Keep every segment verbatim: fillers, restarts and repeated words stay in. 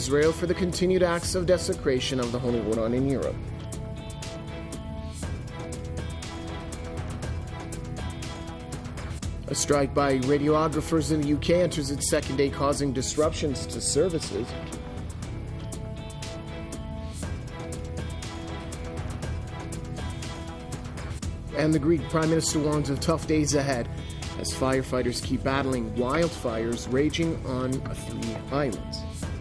Israel for the continued acts of desecration of the Holy Quran in Europe. A strike by radiographers in the U K enters its second day, causing disruptions to services. And the Greek Prime Minister warns of tough days ahead as firefighters keep battling wildfires raging on three islands.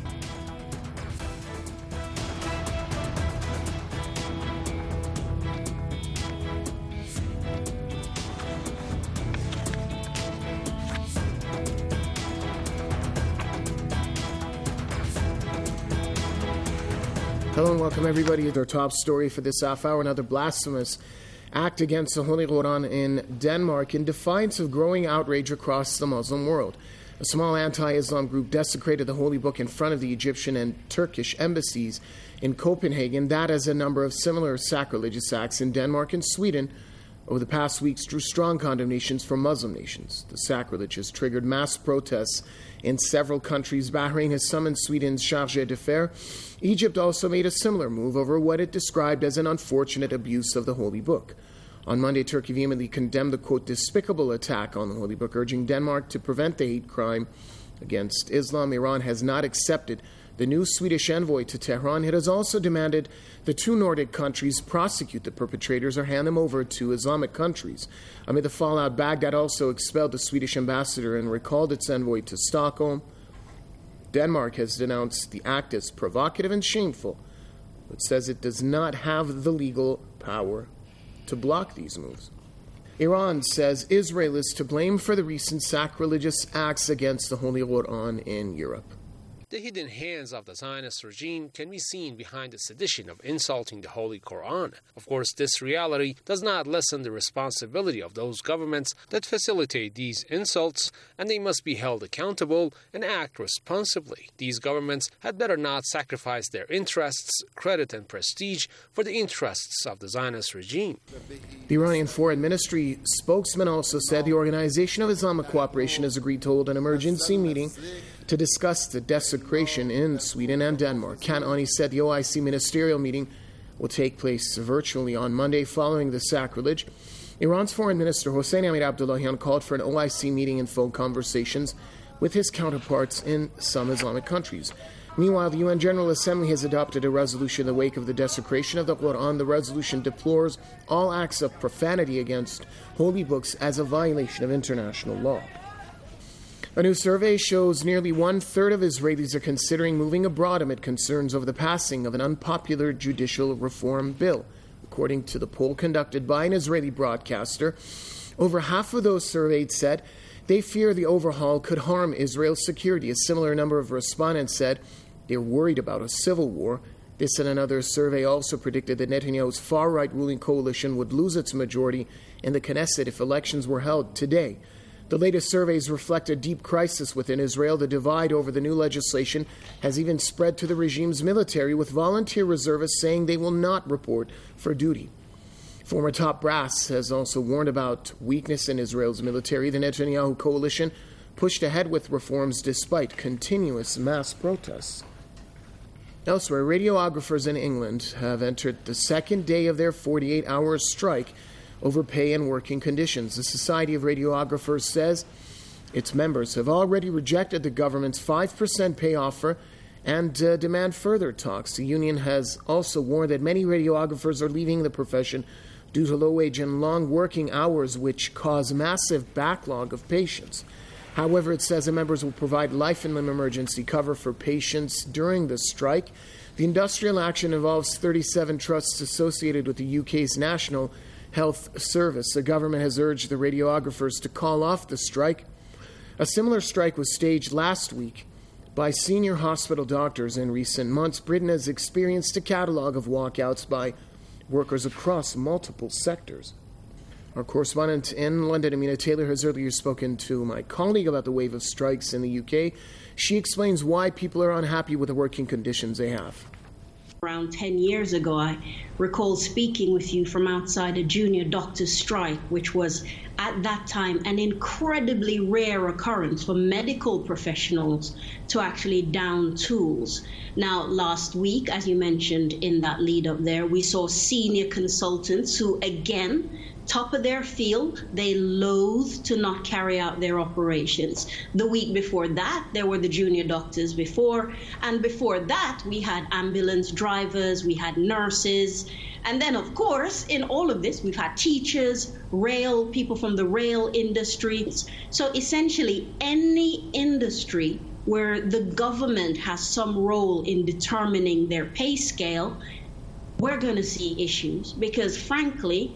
Hello and welcome everybody to our top story for this half hour. Another blasphemous act against the Holy Quran in Denmark in defiance of growing outrage across the Muslim world. A small anti-Islam group desecrated the holy book in front of the Egyptian and Turkish embassies in Copenhagen. That, as a number of similar sacrilegious acts in Denmark and Sweden over the past weeks, drew strong condemnations from Muslim nations. The sacrilege has triggered mass protests in several countries. Bahrain has summoned Sweden's chargé d'affaires. Egypt also made a similar move over what it described as an unfortunate abuse of the holy book. On Monday, Turkey vehemently condemned the, quote, despicable attack on the holy book, urging Denmark to prevent the hate crime against Islam. Iran has not accepted the new Swedish envoy to Tehran. It has also demanded the two Nordic countries prosecute the perpetrators or hand them over to Islamic countries. Amid the fallout, Baghdad also expelled the Swedish ambassador and recalled its envoy to Stockholm. Denmark has denounced the act as provocative and shameful, but says it does not have the legal power to block these moves. Iran says Israel is to blame for the recent sacrilegious acts against the Holy Quran in Europe. The hidden hands of the Zionist regime can be seen behind the sedition of insulting the Holy Quran. Of course, this reality does not lessen the responsibility of those governments that facilitate these insults, and they must be held accountable and act responsibly. These governments had better not sacrifice their interests, credit, and prestige for the interests of the Zionist regime. The Iranian Foreign Ministry spokesman also said the Organization of Islamic Cooperation has agreed to hold an emergency meeting to discuss the desecration in Sweden and Denmark. Kanani said the O I C ministerial meeting will take place virtually on Monday following the sacrilege. Iran's Foreign Minister Hossein Amir Abdullahian called for an O I C meeting and phone conversations with his counterparts in some Islamic countries. Meanwhile, the U N General Assembly has adopted a resolution in the wake of the desecration of the Quran. The resolution deplores all acts of profanity against holy books as a violation of international law. A new survey shows nearly one-third of Israelis are considering moving abroad amid concerns over the passing of an unpopular judicial reform bill. According to the poll conducted by an Israeli broadcaster, over half of those surveyed said they fear the overhaul could harm Israel's security. A similar number of respondents said they're worried about a civil war. This and another survey also predicted that Netanyahu's far-right ruling coalition would lose its majority in the Knesset if elections were held today. The latest surveys reflect a deep crisis within Israel. The divide over the new legislation has even spread to the regime's military, with volunteer reservists saying they will not report for duty. Former top brass has also warned about weakness in Israel's military. The Netanyahu coalition pushed ahead with reforms despite continuous mass protests. Elsewhere, radiographers in England have entered the second day of their forty-eight hour strike over pay and working conditions. The Society of Radiographers says its members have already rejected the government's five percent pay offer and uh, demand further talks. The union has also warned that many radiographers are leaving the profession due to low wage and long working hours, which cause massive backlog of patients. However, it says the members will provide life and limb emergency cover for patients during the strike. The industrial action involves thirty-seven trusts associated with the U K's National Health Service. The government has urged the radiographers to call off the strike. A similar strike was staged last week by senior hospital doctors in recent months. Britain has experienced a catalog of walkouts by workers across multiple sectors. Our correspondent in London, Amina Taylor, has earlier spoken to my colleague about the wave of strikes in the U K. She explains why people are unhappy with the working conditions they have. Around ten years ago, I recall speaking with you from outside a junior doctor's strike, which was at that time an incredibly rare occurrence for medical professionals to actually down tools. Now, last week, as you mentioned in that lead up there, we saw senior consultants who, again, top of their field, they loathe to not carry out their operations. The week before that, there were the junior doctors before, and before that, we had ambulance drivers, we had nurses, and then, of course, in all of this, we've had teachers, rail, people from the rail industry. So essentially, any industry where the government has some role in determining their pay scale, we're going to see issues because, frankly,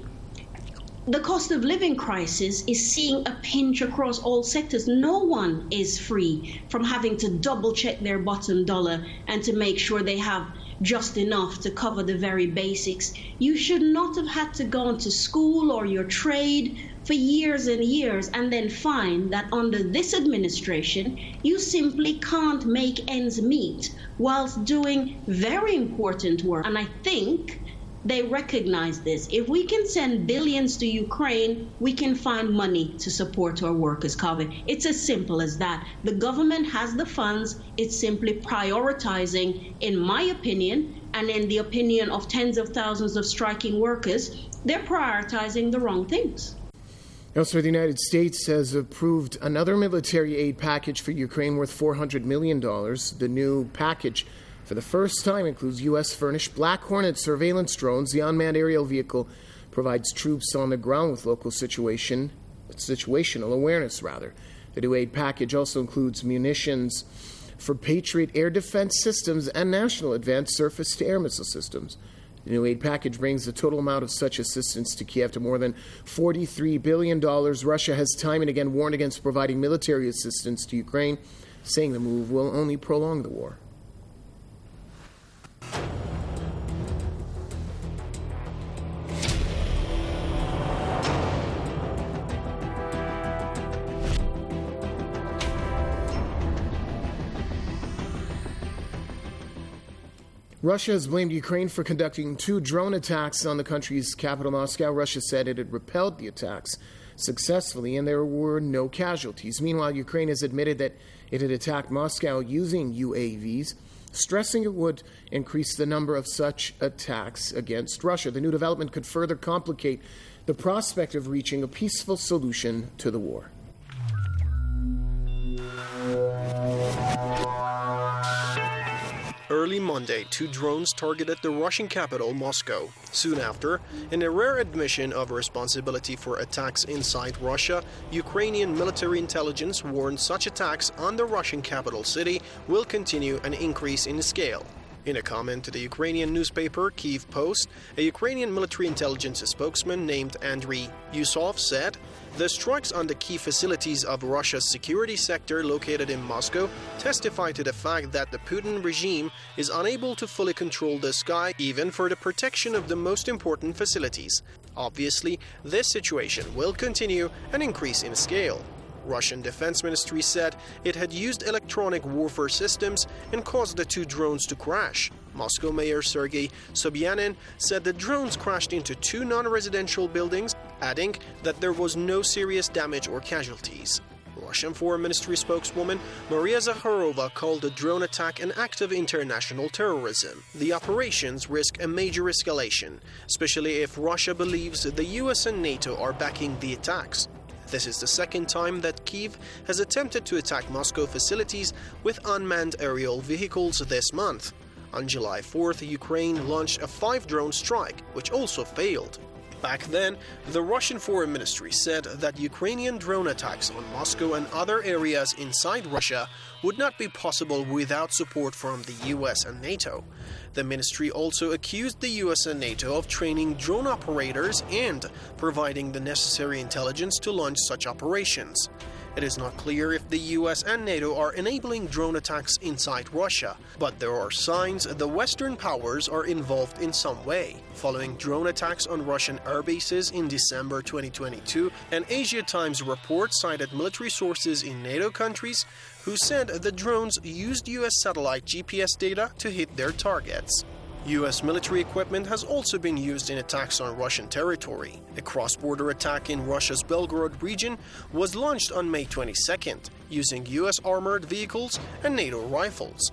the cost of living crisis is seeing a pinch across all sectors. No one is free from having to double check their bottom dollar and to make sure they have just enough to cover the very basics. You should not have had to go into school or your trade for years and years and then find that under this administration, you simply can't make ends meet whilst doing very important work. And I think they recognize this. If we can send billions to Ukraine, we can find money to support our workers, Kaveh. It's as simple as that. The government has the funds. It's simply prioritizing, in my opinion, and in the opinion of tens of thousands of striking workers, they're prioritizing the wrong things. Elsewhere, the United States has approved another military aid package for Ukraine worth four hundred million dollars. The new package, for the first time, includes U S-furnished Black Hornet surveillance drones. The unmanned aerial vehicle provides troops on the ground with local situation, situational awareness, rather. The new aid package also includes munitions for Patriot air defense systems and National Advanced Surface-to-Air Missile systems. The new aid package brings the total amount of such assistance to Kiev to more than forty-three billion dollars. Russia has time and again warned against providing military assistance to Ukraine, saying the move will only prolong the war. Russia has blamed Ukraine for conducting two drone attacks on the country's capital, Moscow. Russia said it had repelled the attacks successfully and there were no casualties. Meanwhile, Ukraine has admitted that it had attacked Moscow using U A Vs, stressing it would increase the number of such attacks against Russia. The new development could further complicate the prospect of reaching a peaceful solution to the war. Early Monday, two drones targeted the Russian capital, Moscow. Soon after, in a rare admission of responsibility for attacks inside Russia, Ukrainian military intelligence warned such attacks on the Russian capital city will continue and increase in scale. In a comment to the Ukrainian newspaper Kyiv Post, a Ukrainian military intelligence spokesman named Andriy Yusov said, "The strikes on the key facilities of Russia's security sector located in Moscow testify to the fact that the Putin regime is unable to fully control the sky even for the protection of the most important facilities. Obviously, this situation will continue and increase in scale." Russian Defense Ministry said it had used electronic warfare systems and caused the two drones to crash. Moscow Mayor Sergei Sobyanin said the drones crashed into two non-residential buildings, adding that there was no serious damage or casualties. Russian Foreign Ministry spokeswoman Maria Zakharova called the drone attack an act of international terrorism. The operations risk a major escalation, especially if Russia believes the U S and NATO are backing the attacks. This is the second time that Kyiv has attempted to attack Moscow facilities with unmanned aerial vehicles this month. On July fourth, Ukraine launched a five-drone strike, which also failed. Back then, the Russian Foreign Ministry said that Ukrainian drone attacks on Moscow and other areas inside Russia would not be possible without support from the U S and NATO. The ministry also accused the U S and NATO of training drone operators and providing the necessary intelligence to launch such operations. It is not clear if the U S and NATO are enabling drone attacks inside Russia, but there are signs the Western powers are involved in some way. Following drone attacks on Russian air bases in December twenty twenty-two, an Asia Times report cited military sources in NATO countries who said the drones used U S satellite G P S data to hit their targets. U S military equipment has also been used in attacks on Russian territory. A cross-border attack in Russia's Belgorod region was launched on May twenty-second, using U S armored vehicles and NATO rifles.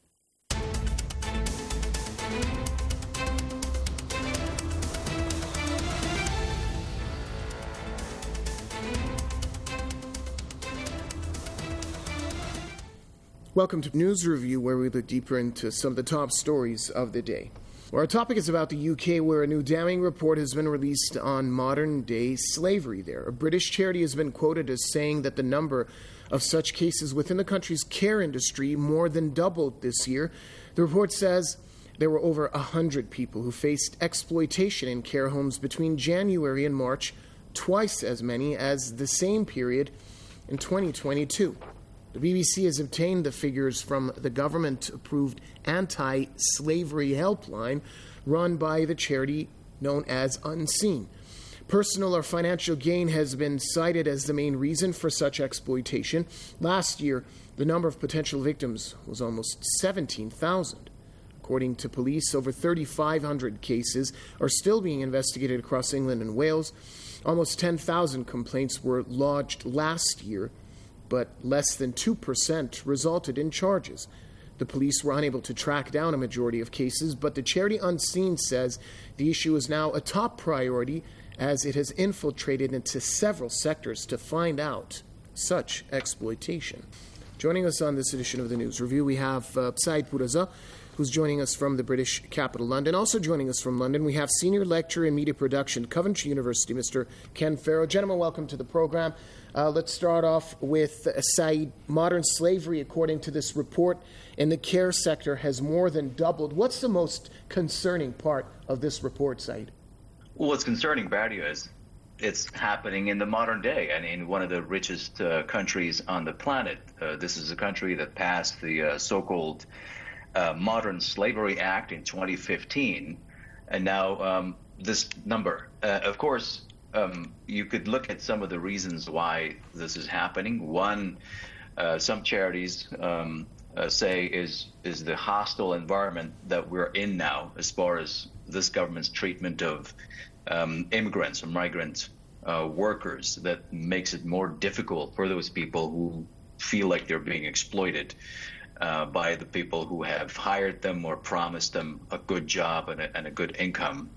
Welcome to News Review, where we look deeper into some of the top stories of the day. Well, our topic is about the U K, where a new damning report has been released on modern-day slavery there. A British charity has been quoted as saying that the number of such cases within the country's care industry more than doubled this year. The report says there were over one hundred people who faced exploitation in care homes between January and March, twice as many as the same period in twenty twenty-two. The B B C has obtained the figures from the government-approved anti-slavery helpline run by the charity known as Unseen. Personal or financial gain has been cited as the main reason for such exploitation. Last year, the number of potential victims was almost seventeen thousand. According to police, over three thousand five hundred cases are still being investigated across England and Wales. Almost ten thousand complaints were lodged last year, but less than two percent resulted in charges. The police were unable to track down a majority of cases, but the charity Unseen says the issue is now a top priority as it has infiltrated into several sectors to find out such exploitation. Joining us on this edition of the News Review, we have uh, Saeed Puraza, who's joining us from the British capital, London. Also joining us from London, we have Senior Lecturer in Media Production, Coventry University, Mister Ken Farrow. Gentlemen, welcome to the program. Uh, let's start off with uh, Saeed. Modern slavery, according to this report, in the care sector has more than doubled. What's the most concerning part of this report, Saeed? Well, what's concerning, Barry, is it's happening in the modern day and in one of the richest uh, countries on the planet. Uh, this is a country that passed the uh, so-called Uh, Modern Slavery Act in twenty fifteen, and now um, this number. Uh, of course, um, you could look at some of the reasons why this is happening. One, uh, some charities um, uh, say is is the hostile environment that we're in now, as far as this government's treatment of um, immigrants or migrant uh, workers, that makes it more difficult for those people who feel like they're being exploited Uh, by the people who have hired them or promised them a good job and a, and a good income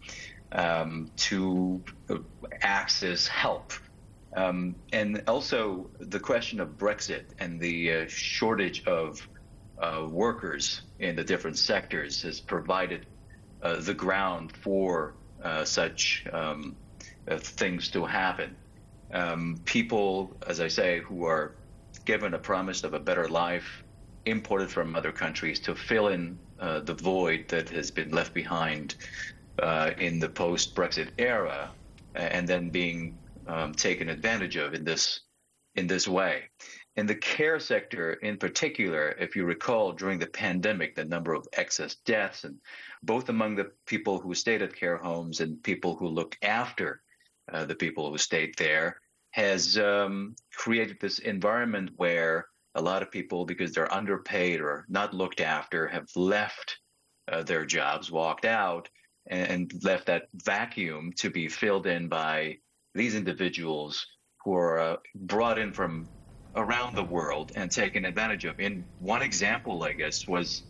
um, to access help. Um, and also the question of Brexit and the uh, shortage of uh, workers in the different sectors has provided uh, the ground for uh, such um, uh, things to happen. Um, people, as I say, who are given a promise of a better life, imported from other countries to fill in uh, the void that has been left behind uh, in the post-Brexit era, and then being um, taken advantage of in this in this way. In the care sector in particular, if you recall, during the pandemic, the number of excess deaths, and both among the people who stayed at care homes and people who looked after uh, the people who stayed there, has um, created this environment where a lot of people, because they're underpaid or not looked after, have left uh, their jobs, walked out, and, and left that vacuum to be filled in by these individuals who are uh, brought in from around the world and taken advantage of. In one example, I guess, was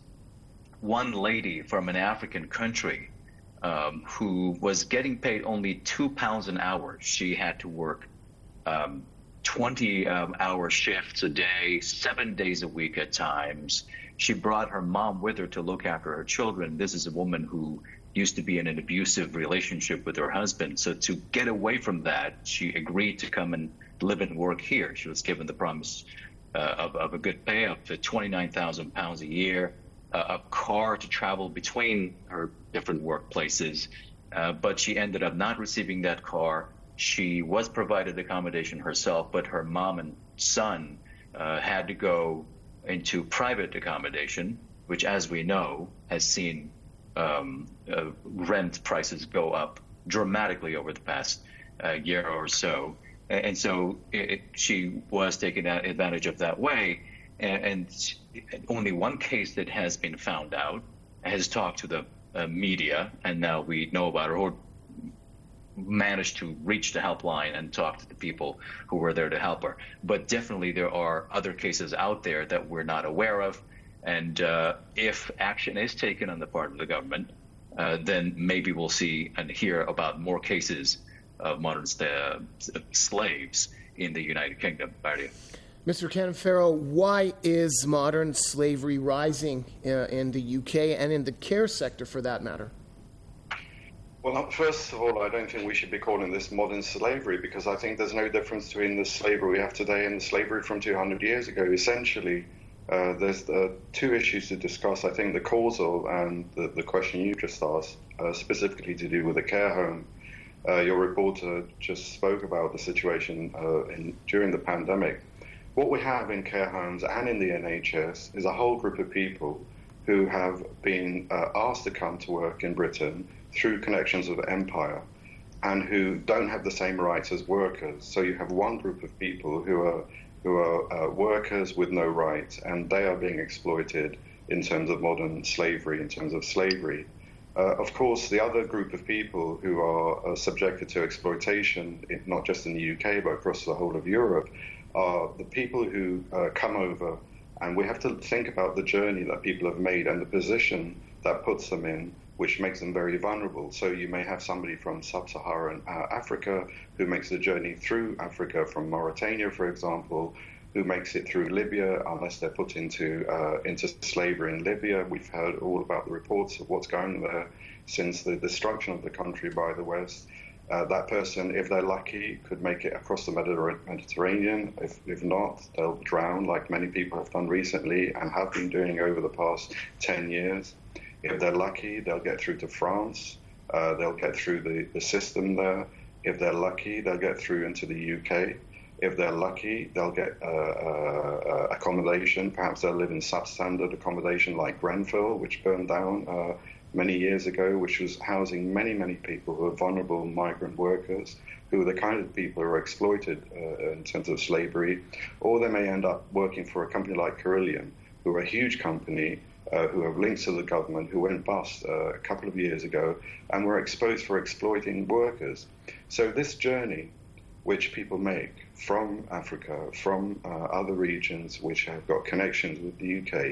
one lady from an African country um, who was getting paid only two pounds an hour. She had to work um, twenty um, hour shifts a day, seven days a week at times. She brought her mom with her to look after her children. This is a woman who used to be in an abusive relationship with her husband. So to get away from that, she agreed to come and live and work here. She was given the promise uh, of, of a good pay, up to twenty-nine thousand pounds a year, uh, a car to travel between her different workplaces. Uh, but she ended up not receiving that car. She was provided accommodation herself, but her mom and son uh, had to go into private accommodation, which, as we know, has seen um, uh, rent prices go up dramatically over the past uh, year or so. And so it, she was taken advantage of that way. And, and only one case that has been found out has talked to the uh, media, and now we know about her, or managed to reach the helpline and talk to the people who were there to help her. But definitely there are other cases out there that we're not aware of. And uh, if action is taken on the part of the government, uh, then maybe we'll see and hear about more cases of modern st- slaves in the United Kingdom. Bardia. Mister Ken Farrow, why is modern slavery rising uh, in the U K and in the care sector for that matter? Well, first of all, I don't think we should be calling this modern slavery, because I think there's no difference between the slavery we have today and the slavery from two hundred years ago. Essentially, uh, there's uh, two issues to discuss. I think the causal and the, the question you just asked, uh, specifically to do with the care home. Uh, your reporter just spoke about the situation uh, in, during the pandemic. What we have in care homes and in the N H S is a whole group of people who have been uh, asked to come to work in Britain through connections with empire, and who don't have the same rights as workers. So you have one group of people who are who are uh, workers with no rights, and they are being exploited in terms of modern slavery, in terms of slavery. Uh, of course, the other group of people who are uh, subjected to exploitation, not just in the U K, but across the whole of Europe, are the people who uh, come over, and we have to think about the journey that people have made and the position that puts them in, which makes them very vulnerable. So you may have somebody from sub-Saharan uh, Africa who makes the journey through Africa, from Mauritania, for example, who makes it through Libya, unless they're put into uh, into slavery in Libya. We've heard all about the reports of what's going on there since the destruction of the country by the West. Uh, that person, if they're lucky, could make it across the Mediterranean. If, if not, they'll drown, like many people have done recently and have been doing over the past ten years. If they're lucky, they'll get through to France. Uh, they'll get through the, the system there. If they're lucky, they'll get through into the U K. If they're lucky, they'll get uh, uh, accommodation. Perhaps they'll live in substandard accommodation like Grenfell, which burned down uh, many years ago, which was housing many, many people who are vulnerable migrant workers, who are the kind of people who are exploited uh, in terms of slavery. Or they may end up working for a company like Carillion, who are a huge company, Uh, who have links to the government, who went bust uh, a couple of years ago and were exposed for exploiting workers. So this journey, which people make from Africa, from uh, other regions which have got connections with the U K,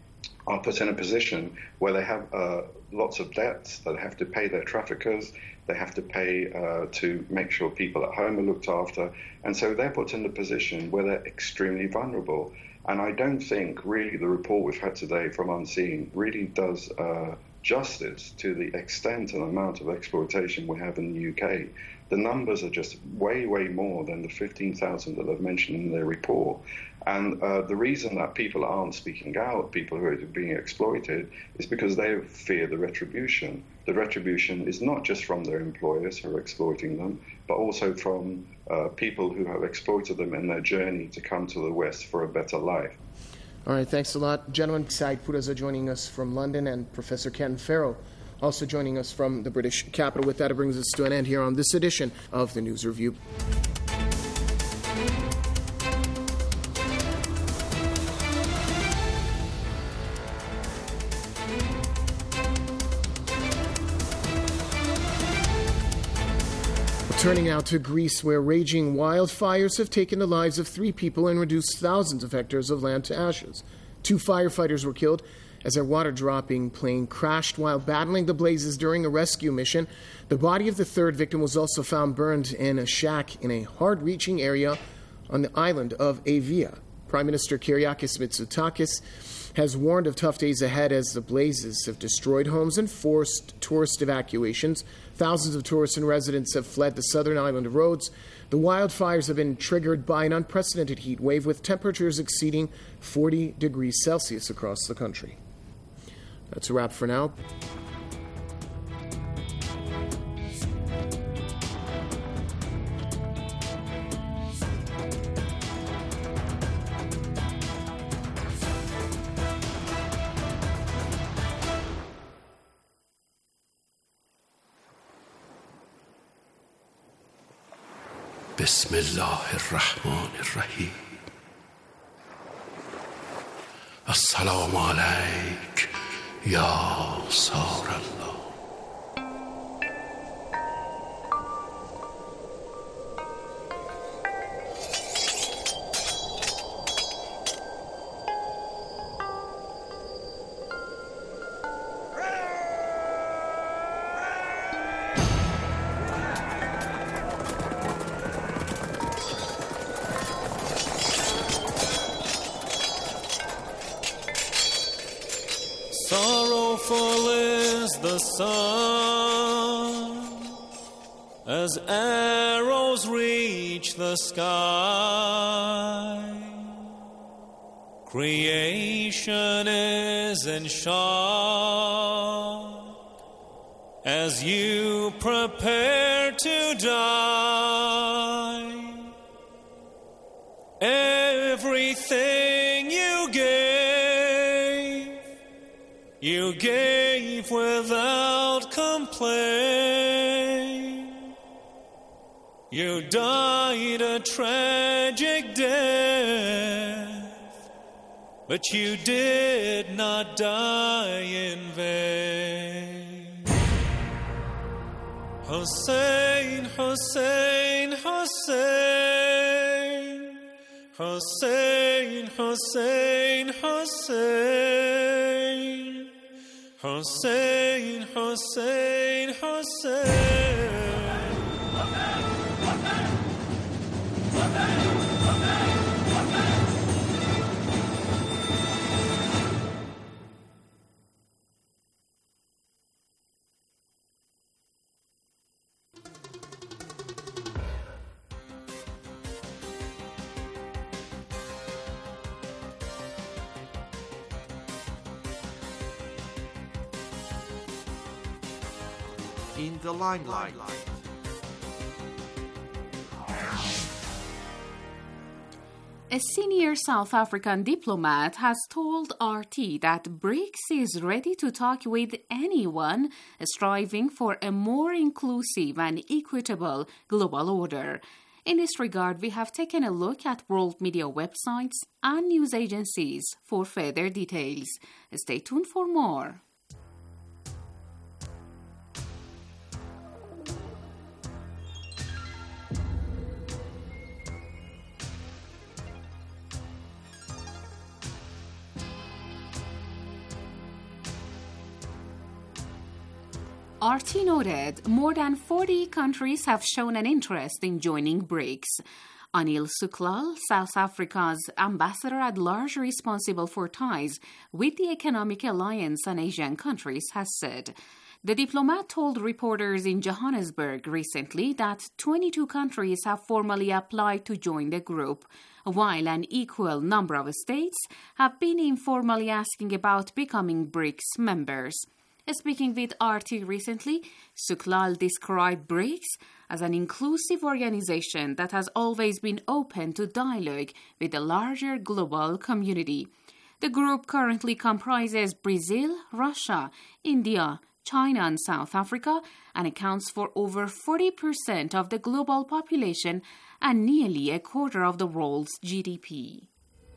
are put in a position where they have uh, lots of debts that they have to pay their traffickers, they have to pay uh, to make sure people at home are looked after, and so they're put in a position where they're extremely vulnerable. And I don't think really the report we've had today from Unseen really does uh, justice to the extent and amount of exploitation we have in the U K. The numbers are just way, way more than the fifteen thousand that they've mentioned in their report. And uh, the reason that people aren't speaking out, people who are being exploited, is because they fear the retribution. The retribution is not just from their employers who are exploiting them, but also from uh, people who have exploited them in their journey to come to the West for a better life. All right, thanks a lot. Gentlemen, Saeed Puraza joining us from London, and Professor Ken Farrow also joining us from the British capital. With that, it brings us to an end here on this edition of the News Review. Turning now to Greece, where raging wildfires have taken the lives of three people and reduced thousands of hectares of land to ashes. Two firefighters were killed as their water-dropping plane crashed while battling the blazes during a rescue mission. The body of the third victim was also found burned in a shack in a hard-reaching area on the island of Evia. Prime Minister Kyriakis Mitsotakis has warned of tough days ahead as the blazes have destroyed homes and forced tourist evacuations. Thousands of tourists and residents have fled the southern island of Rhodes. The wildfires have been triggered by an unprecedented heat wave with temperatures exceeding forty degrees Celsius across the country. That's a wrap for now. بسم الله الرحمن الرحیم السلام علیک Ya Sarallah. Sorrowful is the sun as arrows reach the sky. Creation is in shock as you prepare to die. Everything you gave, you gave without complaint. You died a tragic death, but you did not die in vain. Hussein, Hussein, Hussein, Hussein, Hussein, Hussein, Hussein, Hussein, Hussein. In the limelight. A senior South African diplomat has told R T that BRICS is ready to talk with anyone striving for a more inclusive and equitable global order. In this regard, we have taken a look at world media websites and news agencies for further details. Stay tuned for more. R T noted more than forty countries have shown an interest in joining BRICS. Anil Suklal, South Africa's ambassador at large responsible for ties with the Economic Alliance and Asian countries, has said. The diplomat told reporters in Johannesburg recently that twenty-two countries have formally applied to join the group, while an equal number of states have been informally asking about becoming BRICS members. Speaking with R T recently, Suklal described BRICS as an inclusive organization that has always been open to dialogue with the larger global community. The group currently comprises Brazil, Russia, India, China, and South Africa, and accounts for over forty percent of the global population and nearly a quarter of the world's G D P.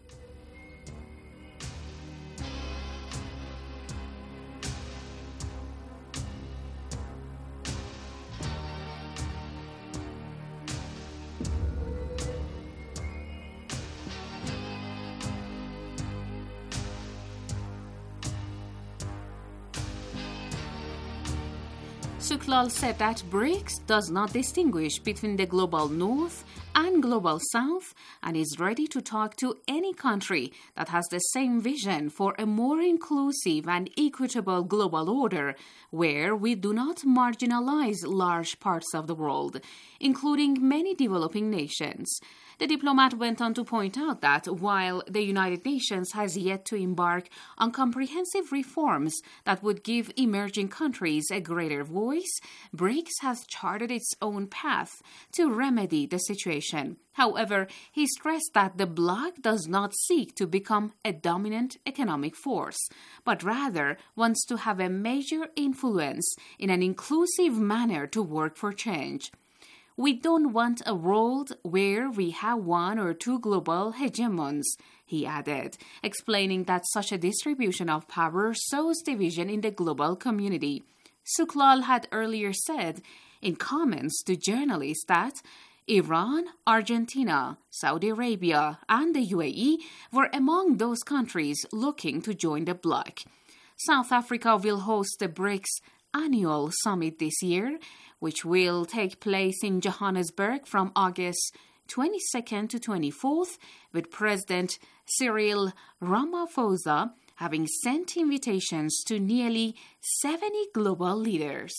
Suklal said that BRICS does not distinguish between the global north and global south and is ready to talk to any country that has the same vision for a more inclusive and equitable global order where we do not marginalize large parts of the world, including many developing nations. The diplomat went on to point out that while the United Nations has yet to embark on comprehensive reforms that would give emerging countries a greater voice, BRICS has charted its own path to remedy the situation. However, he stressed that the bloc does not seek to become a dominant economic force, but rather wants to have a major influence in an inclusive manner to work for change. We don't want a world where we have one or two global hegemons, he added, explaining that such a distribution of power sows division in the global community. Suklal had earlier said in comments to journalists that Iran, Argentina, Saudi Arabia, and the U A E were among those countries looking to join the bloc. South Africa will host the BRICS annual summit this year, which will take place in Johannesburg from August twenty-second to twenty-fourth, with President Cyril Ramaphosa having sent invitations to nearly seventy global leaders.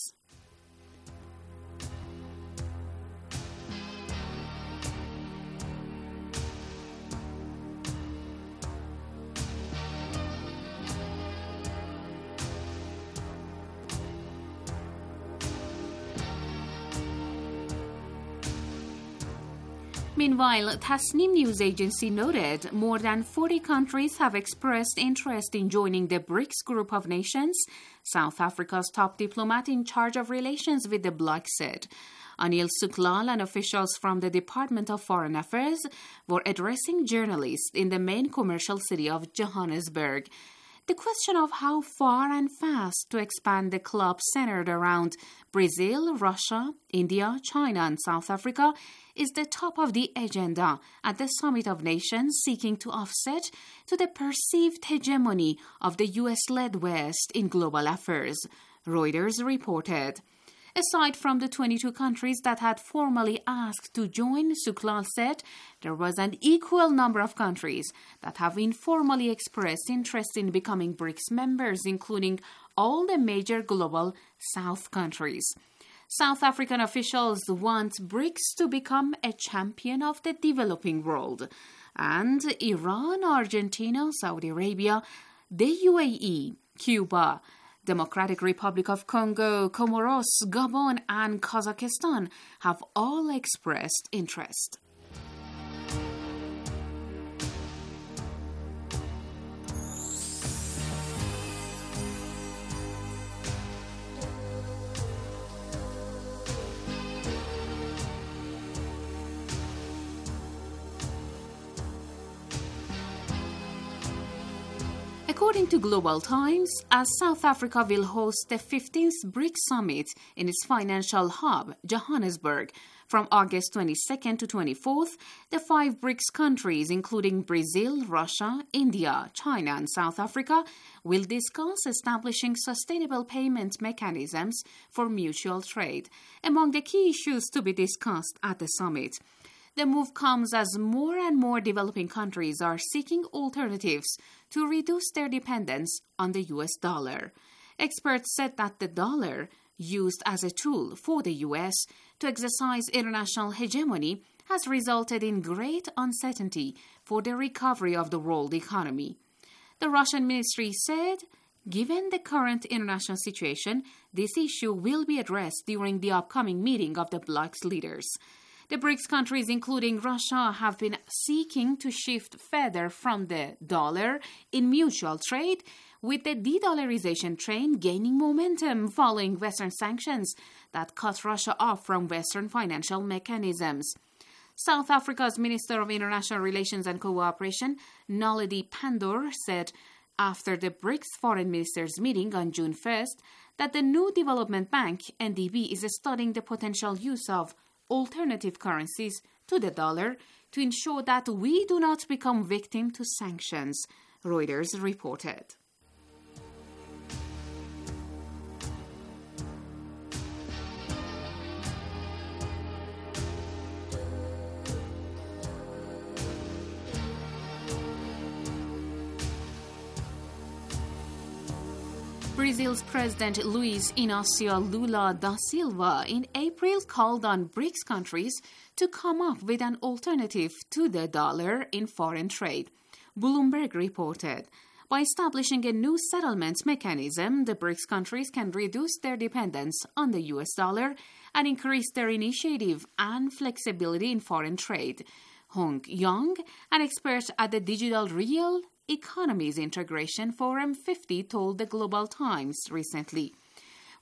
Meanwhile, Tasnim news agency noted more than forty countries have expressed interest in joining the BRICS group of nations. South Africa's top diplomat in charge of relations with the bloc said. Anil Suklal and officials from the Department of Foreign Affairs were addressing journalists in the main commercial city of Johannesburg. The question of how far and fast to expand the club centered around Brazil, Russia, India, China, and South Africa is the top of the agenda at the Summit of Nations seeking to offset to the perceived hegemony of the U S-led West in global affairs, Reuters reported. Aside from the twenty-two countries that had formally asked to join, Suklal said there was an equal number of countries that have informally expressed interest in becoming BRICS members, including all the major global South countries. South African officials want BRICS to become a champion of the developing world, and Iran, Argentina, Saudi Arabia, the U A E, Cuba, Democratic Republic of Congo, Comoros, Gabon, and Kazakhstan have all expressed interest. According to Global Times, as South Africa will host the fifteenth BRICS Summit in its financial hub, Johannesburg, from August twenty-second to twenty-fourth, the five BRICS countries, including Brazil, Russia, India, China, and South Africa, will discuss establishing sustainable payment mechanisms for mutual trade. Among the key issues to be discussed at the summit, the move comes as more and more developing countries are seeking alternatives to reduce their dependence on the U S dollar. Experts said that the dollar, used as a tool for the U S to exercise international hegemony, has resulted in great uncertainty for the recovery of the world economy. The Russian ministry said, given the current international situation, this issue will be addressed during the upcoming meeting of the bloc's leaders. The BRICS countries, including Russia, have been seeking to shift further from the dollar in mutual trade, with the de-dollarization train gaining momentum following Western sanctions that cut Russia off from Western financial mechanisms. South Africa's Minister of International Relations and Cooperation, Naledi Pandor, said after the BRICS foreign ministers' meeting on June first that the new development bank, N D B, is studying the potential use of alternative currencies to the dollar to ensure that we do not become victim to sanctions, Reuters reported. Brazil's President Luiz Inácio Lula da Silva in April called on BRICS countries to come up with an alternative to the dollar in foreign trade, Bloomberg reported. By establishing a new settlement mechanism, the BRICS countries can reduce their dependence on the U S dollar and increase their initiative and flexibility in foreign trade. Hong Yong, an expert at the Digital Real Economies Integration Forum fifty, told the Global Times recently.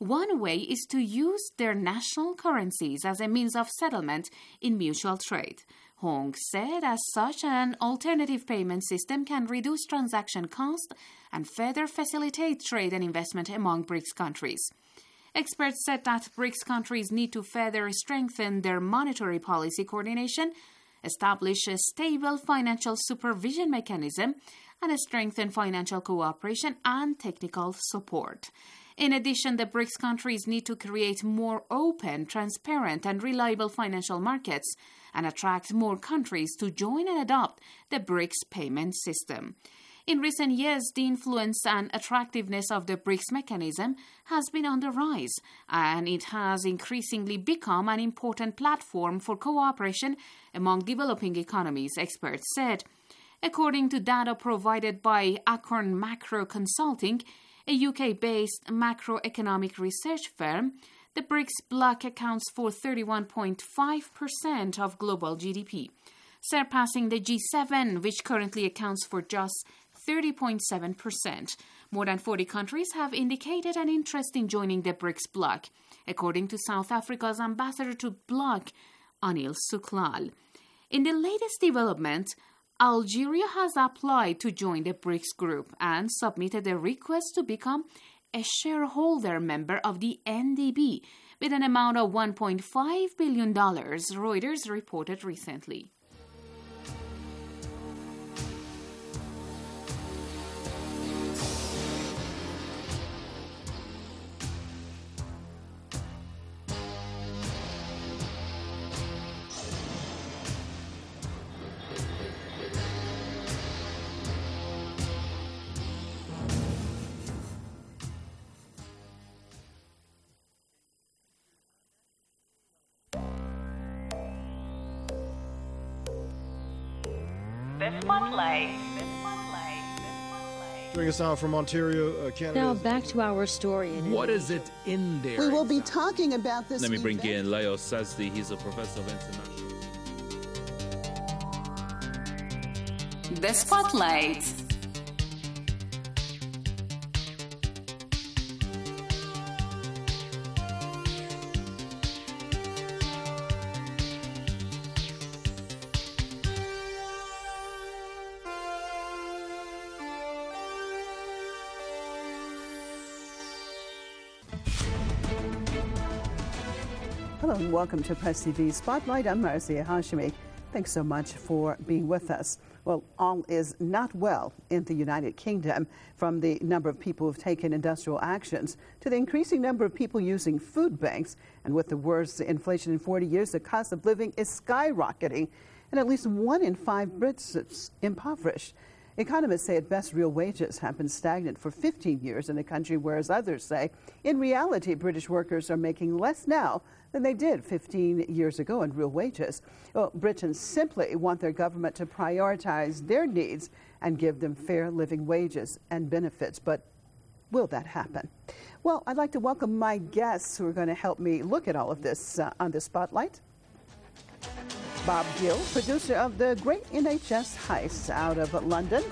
One way is to use their national currencies as a means of settlement in mutual trade. Hong said as such, an alternative payment system can reduce transaction costs and further facilitate trade and investment among BRICS countries. Experts said that BRICS countries need to further strengthen their monetary policy coordination, establish a stable financial supervision mechanism, and strengthen financial cooperation and technical support. In addition, the BRICS countries need to create more open, transparent, and reliable financial markets and attract more countries to join and adopt the BRICS payment system. In recent years, the influence and attractiveness of the BRICS mechanism has been on the rise, and it has increasingly become an important platform for cooperation among developing economies, experts said. According to data provided by Acorn Macro Consulting, a U K-based macroeconomic research firm, the BRICS bloc accounts for thirty-one point five percent of global G D P, surpassing the G seven, which currently accounts for just thirty point seven percent. More than forty countries have indicated an interest in joining the BRICS bloc, according to South Africa's ambassador to bloc, Anil Suklal. In the latest development, Algeria has applied to join the BRICS group and submitted a request to become a shareholder member of the N D B with an amount of one point five billion dollars, Reuters reported recently. The Spotlight. Joining us now from Ontario, uh, Canada. Now back to our story. In what is it in there? We will be talking about this. Let me bring event. in Leo Sazdi. He's a professor of international. The Spotlight. Hello and welcome to Press T V Spotlight. I'm Marcia Hashimi. Thanks so much for being with us. Well, all is not well in the United Kingdom, from the number of people who've taken industrial actions to the increasing number of people using food banks. And with the worst inflation in forty years, the cost of living is skyrocketing, and at least one in five Brits is impoverished. Economists say at best real wages have been stagnant for fifteen years in the country, whereas others say in reality British workers are making less now than they did fifteen years ago in real wages. Well, Britons simply want their government to prioritize their needs and give them fair living wages and benefits. But will that happen? Well, I'd like to welcome my guests who are going to help me look at all of this uh, on the Spotlight. Bob Gill, producer of the Great N H S Heist out of London.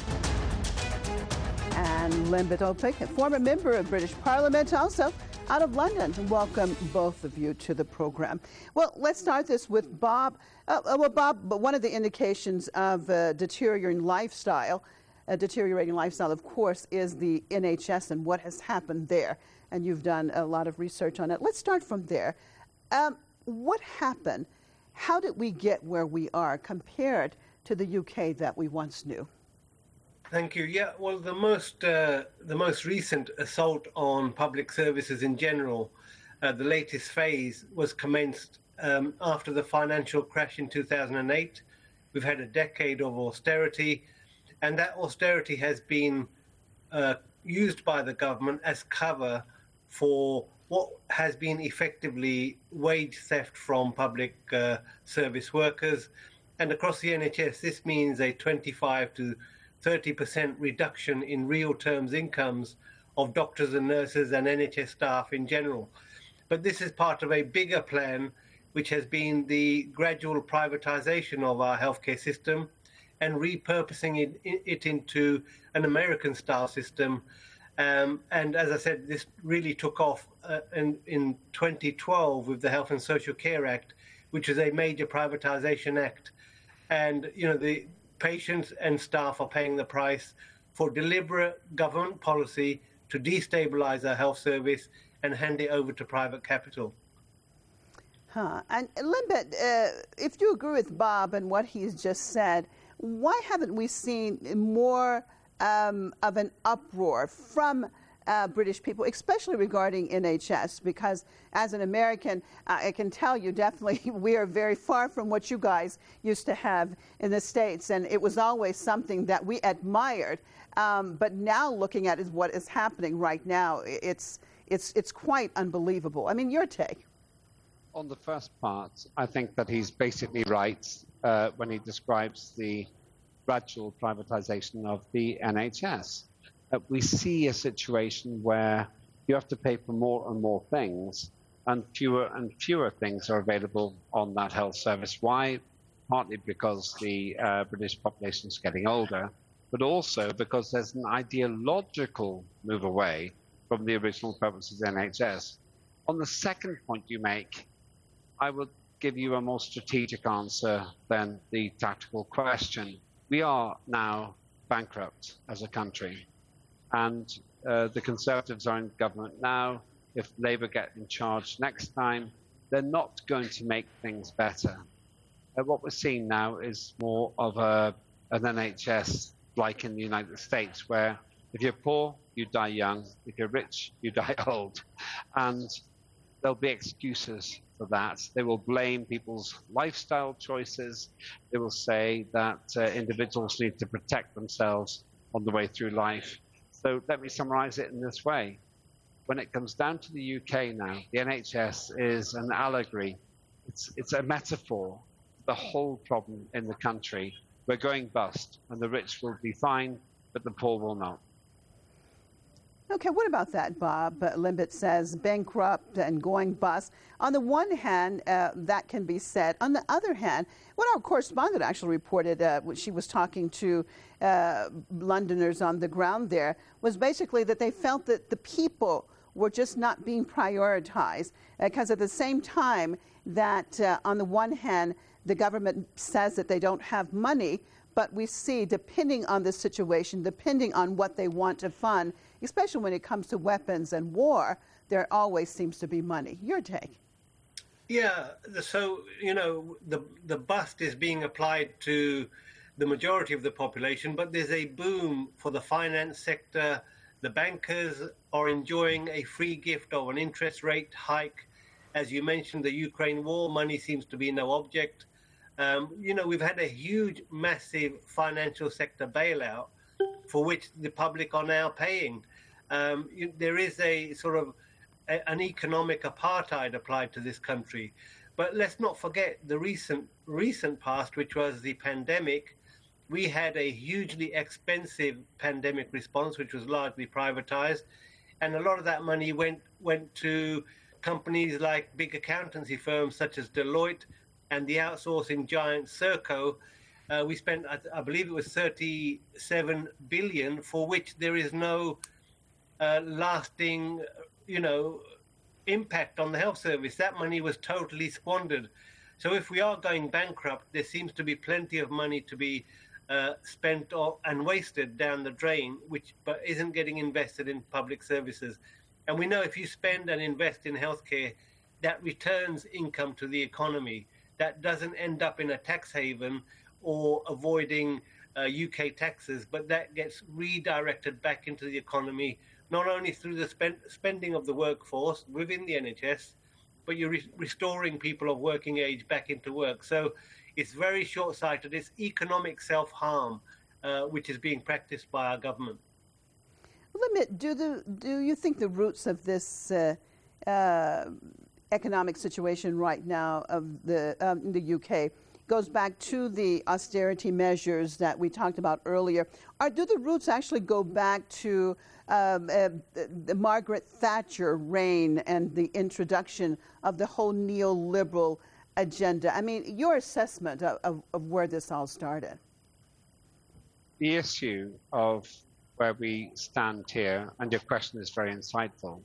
And Lynn Bitopic, a former member of British Parliament, also out of London. Welcome both of you to the program. Well, let's start this with Bob. Uh, well, Bob, one of the indications of uh, deteriorating lifestyle, a deteriorating lifestyle, of course, is the N H S and what has happened there. And you've done a lot of research on it. Let's start from there. Um, what happened? How did we get where we are compared to the U K that we once knew? Thank you. Yeah, well, the most uh, the most recent assault on public services in general, uh, the latest phase, was commenced um, after the financial crash in two thousand eight. We've had a decade of austerity, and that austerity has been uh, used by the government as cover for what has been effectively wage theft from public uh, service workers. And across the N H S, this means a twenty-five to thirty percent reduction in real terms incomes of doctors and nurses and N H S staff in general. But this is part of a bigger plan, which has been the gradual privatization of our healthcare system and repurposing it, it into an American-style system, Um, and as I said, this really took off uh, in, in twenty twelve with the Health and Social Care Act, which is a major privatization act. And, you know, the patients and staff are paying the price for deliberate government policy to destabilize our health service and hand it over to private capital. Huh. And Limbit, uh, if you agree with Bob and what he's just said, why haven't we seen more um, of an uproar from Uh, British people, especially regarding N H S, because as an American, uh, I can tell you definitely we are very far from what you guys used to have in the States, and it was always something that we admired. Um, but now looking at is what is happening right now, it's it's it's quite unbelievable. I mean, your take. On the first part, I think that he's basically right uh, when he describes the gradual privatization of the N H S. Uh, we see a situation where you have to pay for more and more things, and fewer and fewer things are available on that health service. Why? Partly because the uh, British population is getting older, but also because there's an ideological move away from the original purpose of the N H S. On the second point you make, I would give you a more strategic answer than the tactical question. We are now bankrupt as a country. And uh, the Conservatives are in government now. If Labour get in charge next time, they're not going to make things better. Uh, what we're seeing now is more of a, an N H S like in the United States, where if you're poor, you die young. If you're rich, you die old. And there'll be excuses for that. They will blame people's lifestyle choices. They will say that uh, individuals need to protect themselves on the way through life. So let me summarize it in this way. When it comes down to the U K now, the N H S is an allegory. It's, it's a metaphor for the whole problem in the country. We're going bust, and the rich will be fine, but the poor will not. Okay, what about that, Bob? Uh, Limbit says bankrupt and going bust. On the one hand, uh, that can be said. On the other hand, what our correspondent actually reported, uh, when she was talking to uh, Londoners on the ground there, was basically that they felt that the people were just not being prioritized. Because uh, at the same time that, uh, on the one hand, the government says that they don't have money, but we see, depending on the situation, depending on what they want to fund, especially when it comes to weapons and war, there always seems to be money. Your take? Yeah, so, you know, the, the bust is being applied to the majority of the population, but there's a boom for the finance sector. The bankers are enjoying a free gift of an interest rate hike. As you mentioned, the Ukraine war, money seems to be no object. Um, you know, we've had a huge, massive financial sector bailout for which the public are now paying. Um, you, there is a sort of a, an economic apartheid applied to this country. But let's not forget the recent recent past, which was the pandemic. We had a hugely expensive pandemic response, which was largely privatized. And a lot of that money went went to companies like big accountancy firms such as Deloitte, and the outsourcing giant Serco. Uh, we spent, I, I believe it was thirty-seven billion, for which there is no uh, lasting, you know, impact on the health service. That money was totally squandered. So if we are going bankrupt, there seems to be plenty of money to be uh, spent or, and wasted down the drain, which but isn't getting invested in public services. And we know if you spend and invest in healthcare, that returns income to the economy. That doesn't end up in a tax haven or avoiding uh, U K taxes, but that gets redirected back into the economy, not only through the spend, spending of the workforce within the N H S, but you're re- restoring people of working age back into work. So it's very short-sighted. It's economic self-harm, uh, which is being practiced by our government. Limit, do, the, do you think the roots of this uh, uh, economic situation right now of the um, in the U K goes back to the austerity measures that we talked about earlier? Or do the roots actually go back to um, uh, the Margaret Thatcher reign and the introduction of the whole neoliberal agenda? I mean, your assessment of, of, of where this all started. The issue of where we stand here, and your question is very insightful,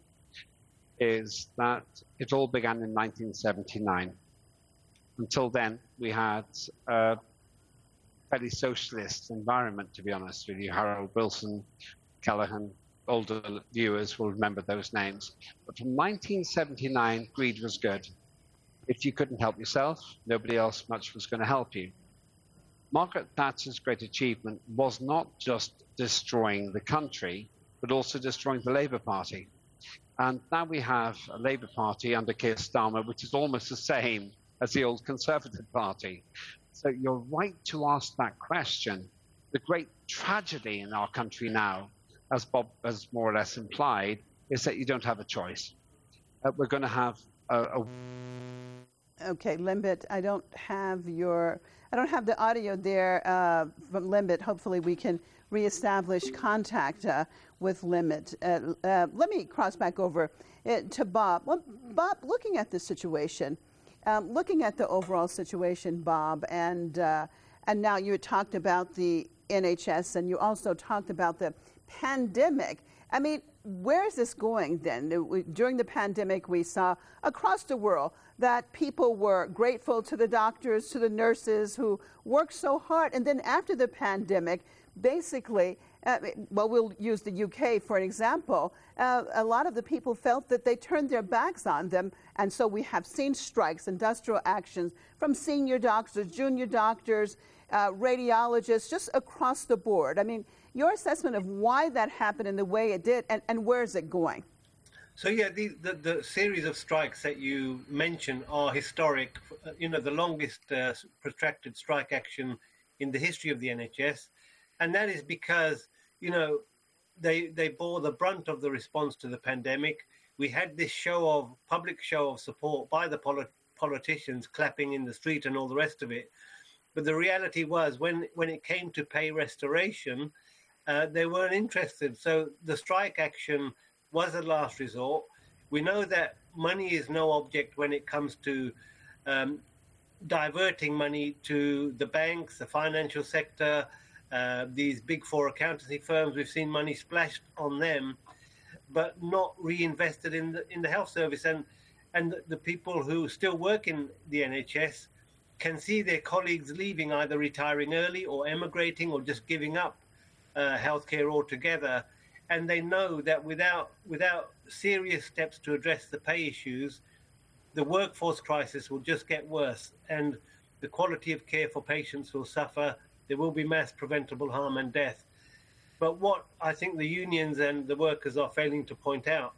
is that it all began in nineteen seventy-nine. Until then, we had a fairly socialist environment, to be honest with you. Harold Wilson, Callaghan, older viewers will remember those names. But from nineteen seventy-nine, greed was good. If you couldn't help yourself, nobody else much was going to help you. Margaret Thatcher's great achievement was not just destroying the country, but also destroying the Labour Party. And now we have a Labour Party under Keir Starmer, which is almost the same as the old Conservative Party. So you're right to ask that question. The great tragedy in our country now, as Bob has more or less implied, is that you don't have a choice. Uh, we're going to have a, a... Okay, Limbit, I don't have your, I don't have the audio there uh, from Limbit. Hopefully we can reestablish contact uh, with Limbit. Uh, uh, let me cross back over uh, to Bob. Well, Bob, looking at this situation, um, looking at the overall situation, Bob, and uh, and now you had talked about the N H S, and you also talked about the pandemic. I mean, where is this going then? During the pandemic, we saw across the world that people were grateful to the doctors, to the nurses who worked so hard. And then after the pandemic, basically, uh, well, we'll use the U K for an example. Uh, a lot of the people felt that they turned their backs on them. And so we have seen strikes, industrial actions from senior doctors, junior doctors, uh, radiologists, just across the board. I mean, your assessment of why that happened in the way it did, and, and where is it going? So, yeah, the, the, the series of strikes that you mentioned are historic. You know, the longest uh, protracted strike action in the history of the N H S. And that is because, you know, they, they bore the brunt of the response to the pandemic. We had this show of, public show of support by the polit- politicians clapping in the street and all the rest of it. But the reality was when, when it came to pay restoration, Uh, they weren't interested. So the strike action was a last resort. We know that money is no object when it comes to um, diverting money to the banks, the financial sector, uh, these big four accountancy firms. We've seen money splashed on them, but not reinvested in the in the health service. And and the people who still work in the N H S can see their colleagues leaving, either retiring early or emigrating or just giving up Uh, healthcare altogether, and they know that without without serious steps to address the pay issues, the workforce crisis will just get worse, and the quality of care for patients will suffer. There will be mass preventable harm and death. But what I think the unions and the workers are failing to point out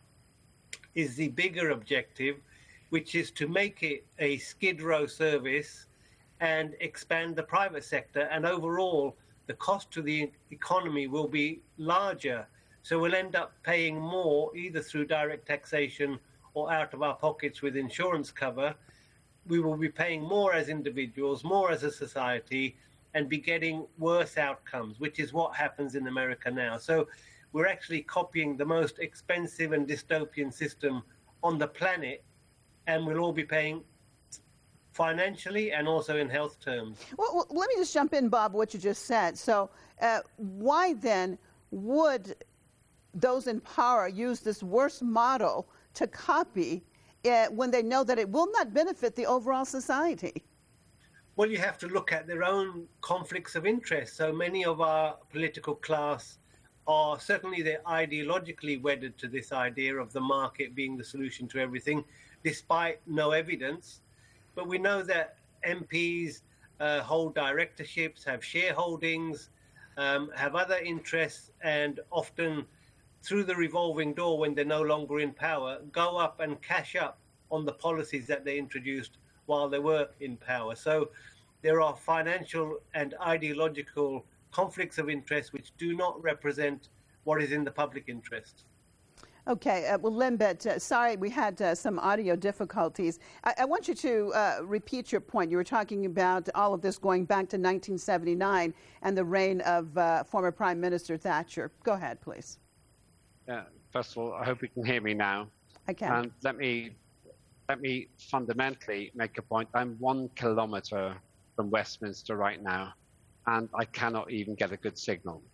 is the bigger objective, which is to make it a skid row service and expand the private sector, and overall the cost to the economy will be larger. So we'll end up paying more either through direct taxation or out of our pockets with insurance cover. We will be paying more as individuals, more as a society, and be getting worse outcomes, which is what happens in America now. So we're actually copying the most expensive and dystopian system on the planet, and we'll all be paying financially and also in health terms. Well, well, let me just jump in, Bob, what you just said. So uh, why then would those in power use this worst model to copy uh, when they know that it will not benefit the overall society? Well, you have to look at their own conflicts of interest. So many of our political class are certainly they're ideologically wedded to this idea of the market being the solution to everything, despite no evidence. But we know that M Ps uh, hold directorships, have shareholdings, um, have other interests, and often through the revolving door when they're no longer in power, go up and cash up on the policies that they introduced while they were in power. So there are financial and ideological conflicts of interest which do not represent what is in the public interest. Okay, uh, well, Limbit, uh, sorry, we had uh, some audio difficulties. I, I want you to uh, repeat your point. You were talking about all of this going back to nineteen seventy-nine and the reign of uh, former Prime Minister Thatcher. Go ahead, please. Yeah, first of all, I hope you can hear me now. I can. And let me, let me fundamentally make a point. I'm one kilometre from Westminster right now, and I cannot even get a good signal.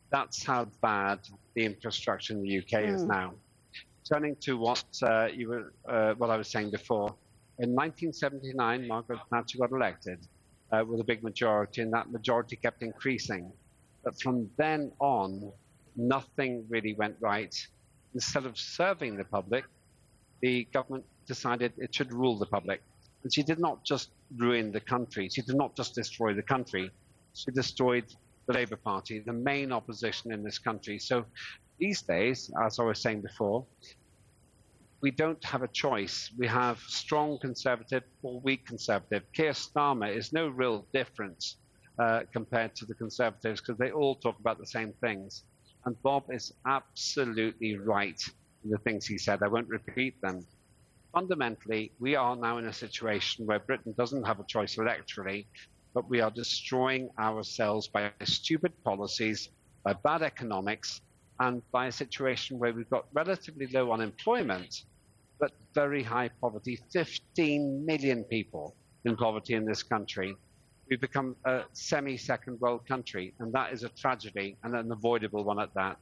That's how bad the infrastructure in the U K mm. is now. Turning to what uh, you were, uh, what I was saying before, in nineteen seventy-nine, Margaret Thatcher got elected uh, with a big majority, and that majority kept increasing. But from then on, nothing really went right. Instead of serving the public, the government decided it should rule the public. And she did not just ruin the country. She did not just destroy the country. She destroyed the Labour Party, the main opposition in this country. So these days, as I was saying before, we don't have a choice. We have strong Conservative or weak Conservative. Keir Starmer is no real difference uh, compared to the Conservatives because they all talk about the same things. And Bob is absolutely right in the things he said. I won't repeat them. Fundamentally, we are now in a situation where Britain doesn't have a choice electorally, but we are destroying ourselves by stupid policies, by bad economics, and by a situation where we've got relatively low unemployment, but very high poverty, fifteen million people in poverty in this country. We've become a semi-second world country, and that is a tragedy, and an avoidable one at that.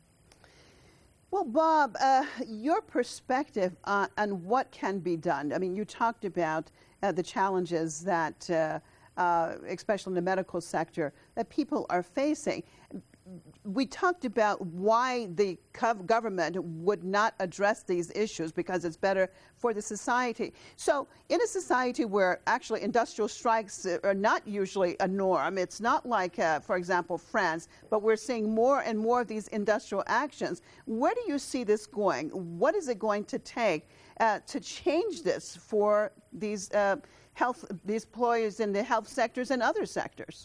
Well, Bob, uh, your perspective on, on what can be done. I mean, you talked about uh, the challenges that, uh, uh, especially in the medical sector, that people are facing. We talked about why the government would not address these issues because it's better for the society. So in a society where actually industrial strikes are not usually a norm, it's not like, uh, for example, France, but we're seeing more and more of these industrial actions. Where do you see this going? What is it going to take uh, to change this for these uh, health, these employees in the health sectors and other sectors?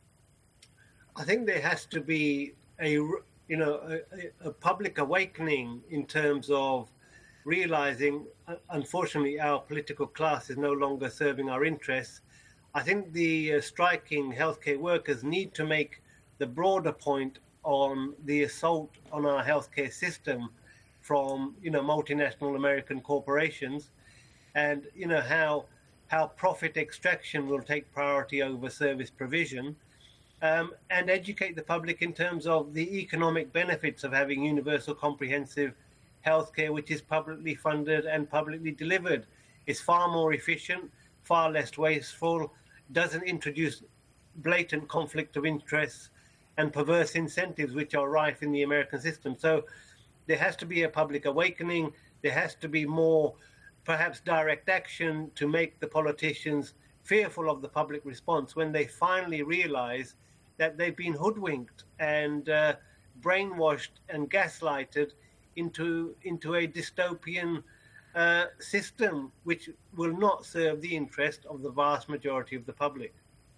I think there has to be a, you know, a, a public awakening in terms of realizing, unfortunately, our political class is no longer serving our interests. I think the uh, striking healthcare workers need to make the broader point on the assault on our healthcare system from, you know, multinational American corporations, and, you know, how how profit extraction will take priority over service provision. Um, and educate the public in terms of the economic benefits of having universal comprehensive healthcare, which is publicly funded and publicly delivered. It's far more efficient, far less wasteful, doesn't introduce blatant conflict of interests and perverse incentives which are rife in the American system. So there has to be a public awakening. There has to be more, perhaps, direct action to make the politicians fearful of the public response when they finally realize that they've been hoodwinked and uh, brainwashed and gaslighted into into a dystopian uh, system which will not serve the interest of the vast majority of the public.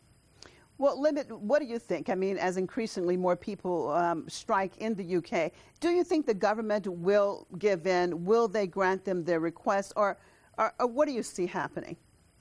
Well, Limit, what do you think? I mean, as increasingly more people um, strike in the U K, do you think the government will give in? Will they grant them their requests? Or, or, or what do you see happening?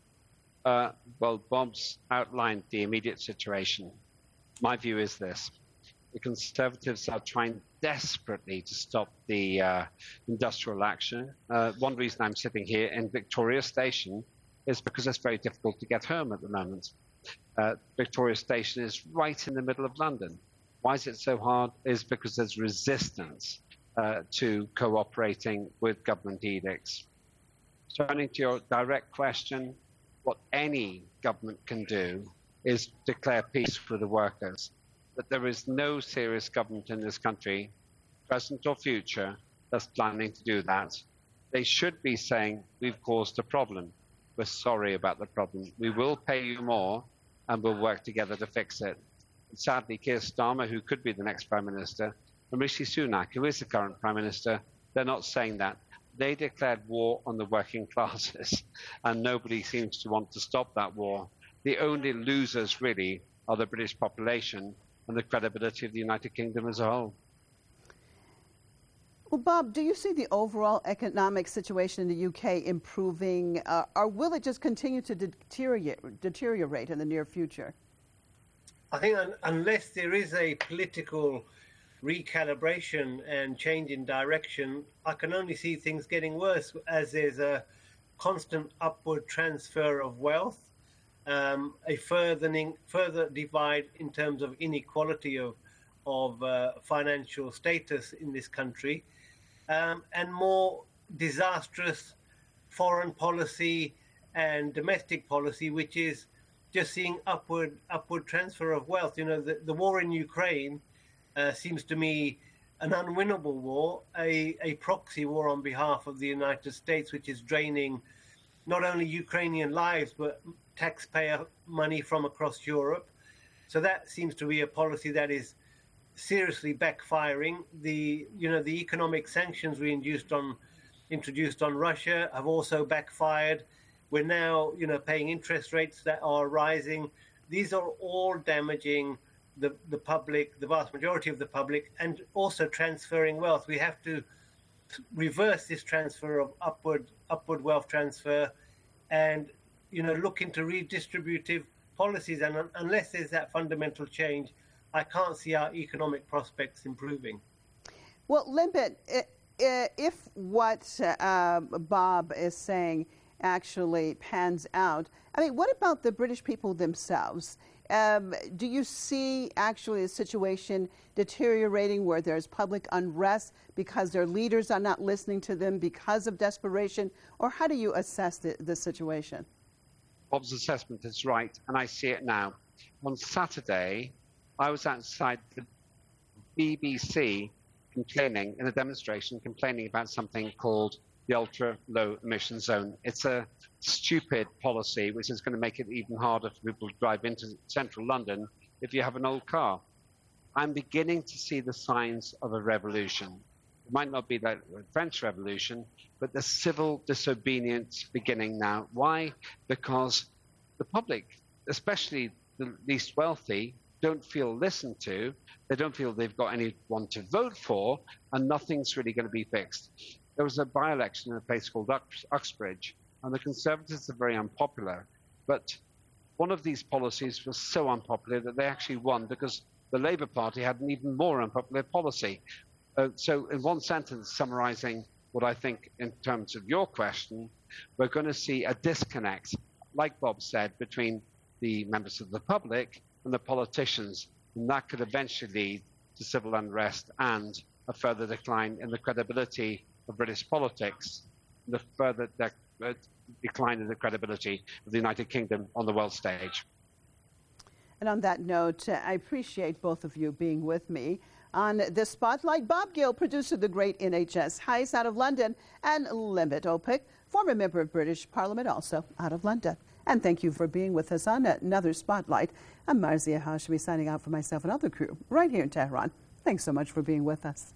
Uh, well, Bob's outlined the immediate situation. My view is this. The Conservatives are trying desperately to stop the uh, industrial action. Uh, one reason I'm sitting here in Victoria Station is because it's very difficult to get home at the moment. Uh, Victoria Station is right in the middle of London. Why is it so hard? Is because there's resistance uh, to cooperating with government edicts. Turning to your direct question, what any government can do is declare peace for the workers. But there is no serious government in this country, present or future, that's planning to do that. They should be saying, we've caused a problem. We're sorry about the problem. We will pay you more, and we'll work together to fix it. And sadly, Keir Starmer, who could be the next Prime Minister, and Rishi Sunak, who is the current Prime Minister, they're not saying that. They declared war on the working classes, and nobody seems to want to stop that war. The only losers, really, are the British population and the credibility of the United Kingdom as a whole. Well, Bob, do you see the overall economic situation in the U K improving, uh, or will it just continue to deteriorate, deteriorate in the near future? I think un- unless there is a political recalibration and change in direction, I can only see things getting worse as there's a constant upward transfer of wealth, um, a furthering, further divide in terms of inequality of, of uh, financial status in this country, um, and more disastrous foreign policy and domestic policy, which is just seeing upward upward transfer of wealth. You know, the, the war in Ukraine uh, seems to me an unwinnable war, a, a proxy war on behalf of the United States, which is draining not only Ukrainian lives, but taxpayer money from across Europe. So that seems to be a policy that is seriously backfiring. The, you know, the economic sanctions we induced on, introduced on Russia have also backfired. We're now, you know, paying interest rates that are rising. These are all damaging the, the public, the vast majority of the public, and also transferring wealth. We have to reverse this transfer of upward upward wealth transfer and, you know, look into redistributive policies. And un- unless there's that fundamental change, I can't see our economic prospects improving. Well, Limbit, if what uh, Bob is saying actually pans out, I mean, what about the British people themselves? Um, do you see actually a situation deteriorating where there's public unrest because their leaders are not listening to them because of desperation? Or how do you assess the, the situation? Bob's assessment is right, and I see it now. On Saturday, I was outside the B B C complaining, in a demonstration, complaining about something called the ultra-low emission zone. It's a stupid policy which is going to make it even harder for people to drive into central London if you have an old car. I'm beginning to see the signs of a revolution. It might not be the French Revolution, but the civil disobedience beginning now. Why? Because the public, especially the least wealthy, don't feel listened to. They don't feel they've got anyone to vote for, and nothing's really going to be fixed. There was a by-election in a place called Uxbridge, and the Conservatives are very unpopular. But one of these policies was so unpopular that they actually won because the Labour Party had an even more unpopular policy. Uh, so in one sentence, summarising what I think in terms of your question, we're going to see a disconnect, like Bob said, between the members of the public and the politicians, and that could eventually lead to civil unrest and a further decline in the credibility of British politics, the further de- uh, decline in the credibility of the United Kingdom on the world stage. And on that note, uh, I appreciate both of you being with me on this spotlight. Bob Gill, producer of the great N H S Heist out of London, and Limbit Opik, former member of British Parliament, also out of London. And thank you for being with us on another spotlight. I'm Marzia Hashmi signing out for myself and other crew right here in Tehran. Thanks so much for being with us.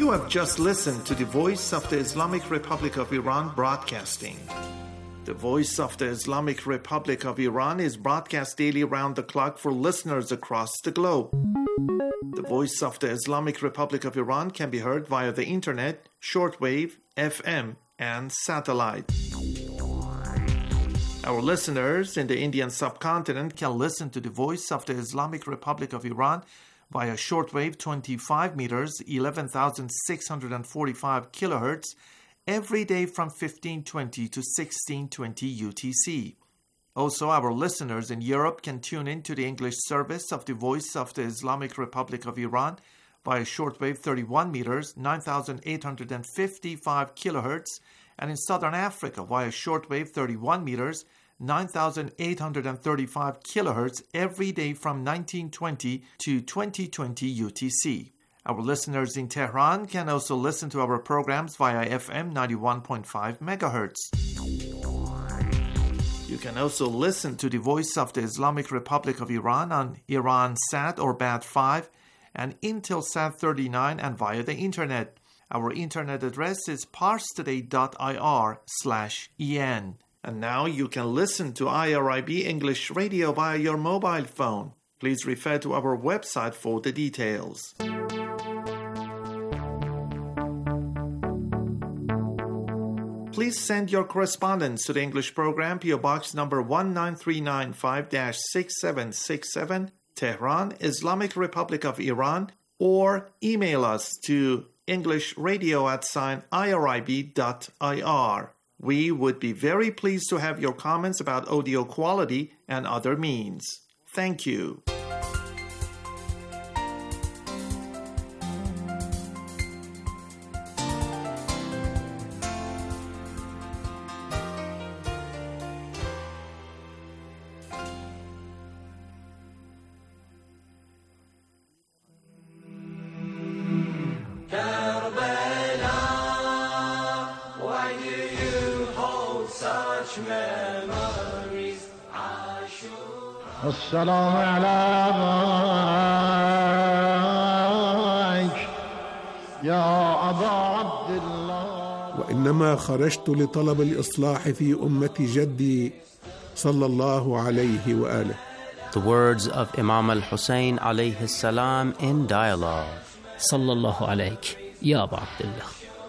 You have just listened to the Voice of the Islamic Republic of Iran broadcasting. The Voice of the Islamic Republic of Iran is broadcast daily round the clock for listeners across the globe. The Voice of the Islamic Republic of Iran can be heard via the internet, shortwave, F M, and satellite. Our listeners in the Indian subcontinent can listen to the Voice of the Islamic Republic of Iran via shortwave twenty-five meters, eleven thousand six hundred forty-five kilohertz, every day from fifteen twenty to sixteen twenty U T C. Also, our listeners in Europe can tune in to the English service of the Voice of the Islamic Republic of Iran via shortwave thirty-one meters, nine thousand eight hundred fifty-five kilohertz, and in Southern Africa via shortwave thirty-one meters, nine thousand eight hundred thirty-five kilohertz every day from nineteen twenty to twenty twenty U T C. Our listeners in Tehran can also listen to our programs via F M ninety-one point five megahertz. You can also listen to the Voice of the Islamic Republic of Iran on Iransat or B A D five and Intelsat thirty-nine and via the internet. Our internet address is parstoday.ir slash en. And now you can listen to I R I B English Radio via your mobile phone. Please refer to our website for the details. Please send your correspondence to the English program, P O Box number one nine three nine five dash six seven six seven, Tehran, Islamic Republic of Iran, or email us to englishradio at sign irib dot ir. We would be very pleased to have your comments about audio quality and other means. Thank you. السلام عليك يا أبا عبد الله. وإنما خرجت لطلب الإصلاح في أمة جدي صلى الله عليه وآله. The words of Imam al-Hussein alayhi salam in dialogue. صلى الله عليك يا أبا عبد الله.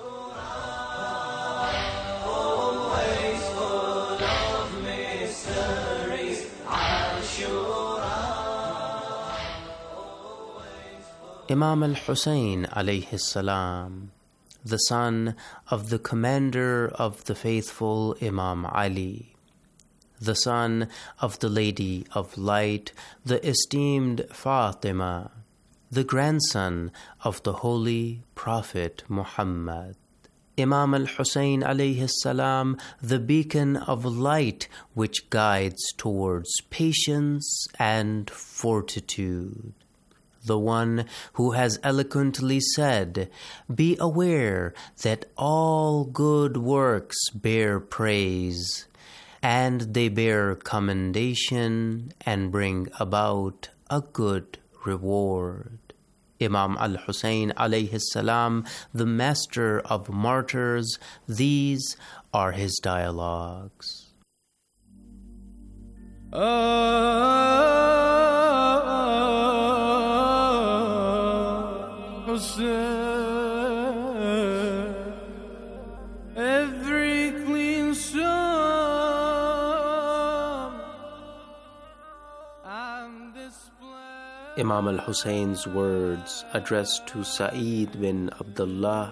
Imam al-Hussein alayhi salam, the son of the commander of the faithful Imam Ali, the son of the Lady of Light, the esteemed Fatima, the grandson of the Holy Prophet Muhammad. Imam al-Hussein alayhi salam, the beacon of light which guides towards patience and fortitude. The one who has eloquently said, "Be aware that all good works bear praise, and they bear commendation and bring about a good reward." Imam al-Hussein alayhi salam, the master of martyrs, these are his dialogues. Every clean song and display. Imam al-Hussein's words addressed to Sa'id bin Abdullah